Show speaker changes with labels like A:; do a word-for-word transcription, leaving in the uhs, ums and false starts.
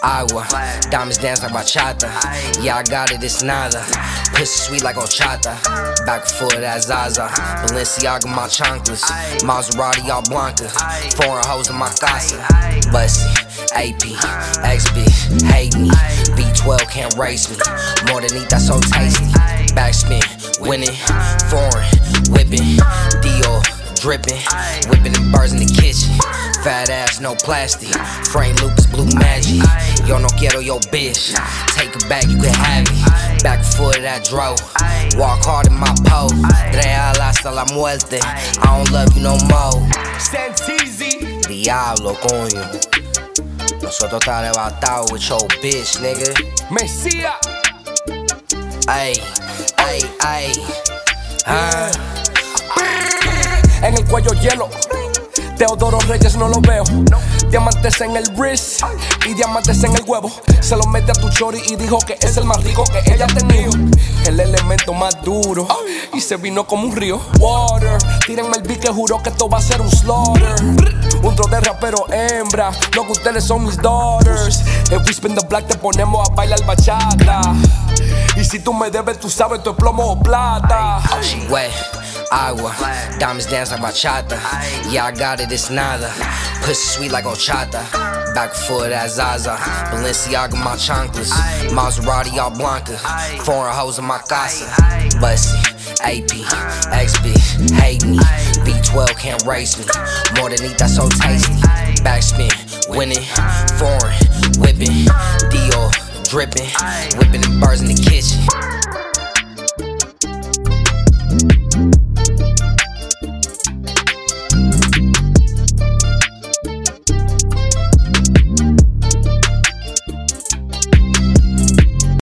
A: agua. Diamonds dance like bachata. Yeah, I got it, it's nada. Pussy sweet like horchata. Back and forth, that Zaza. Balenciaga, my chanclas. Maserati, all Blanca. Foreign hoes in my casa. Bussy, A P, X B, hate me. V twelve can't race me. More than eat, that's so tasty. Backspin, winning. Foreign, whipping. Dior, dripping. Whipping them bars in the kitchen. Fat ass, no plastic. Frame Lucas, blue magic. Yo no quiero your bitch. Take it back, you can have it. Back and forth, that dro. Walk hard in my pole. Real hasta la muerte. I don't love you no more.
B: Santeezy.
A: Diablo, coño. Nosotros está arrebatado with your bitch, nigga.
B: Mesía.
A: Ay, ay, ay. Ah.
B: En el cuello hielo. Teodoro Reyes no lo veo. Diamantes en el wrist y diamantes en el huevo. Se lo mete a tu chori y dijo que es el más rico que ella ha tenido. El elemento más duro y se vino como un río. Water, tírenme el beat que juró que esto va a ser un slaughter. Un tro de rapero hembra, lo que ustedes son mis daughters. If we spin the black te ponemos a bailar bachata. Y si tú me debes tú sabes tu es plomo o plata.
A: Oh, she wet. Agua, diamonds dance like bachata. Yeah, I got it, it's nada. Pussy sweet like horchata. Back and forth, that Zaza. Balenciaga, my chanclas. Maserati, all Blanca. Foreign hoes in my casa. Bussy, A P, X B, hate me. V twelve can't race me. More than eat, that's so tasty. Backspin, winning. Foreign, whipping. Dior, dripping. Whipping them bars in the kitchen.